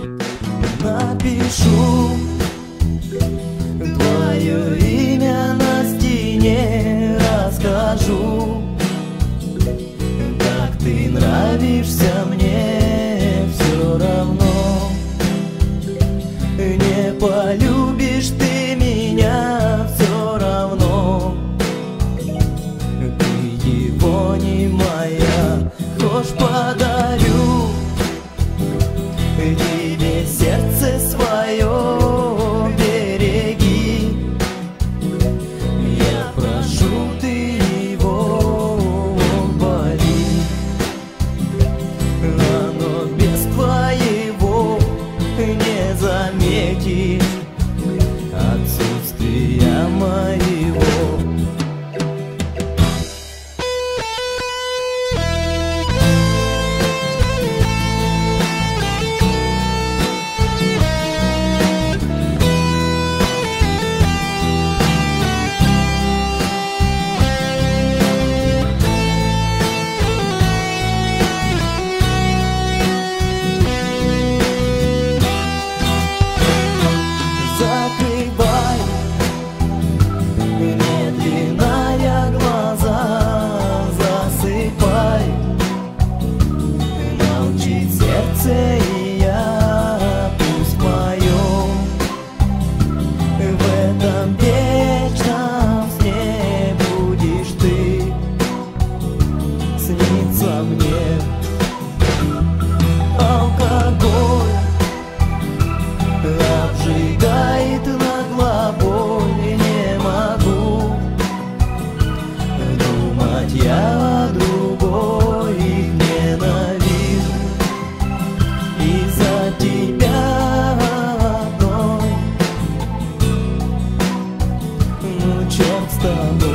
Напишу твое имя на стене, расскажу, как ты нравишься мне. Все равно не полюбишь ты меня, все равно ты его не моя. Хочешь, подарю тебе сердце свое, береги. Я прошу, ты его боли. Оно без твоего не заметит отсутствия моего. Закрывай медленно я глаза, засыпай, молчит сердце и я, пусть в моем, в этом вечном сне будешь ты сниться мне. Алкоголь обжигает наглобой, не могу думать я о другой. Ненавижу из-за тебя одной. Ну черт с тобой.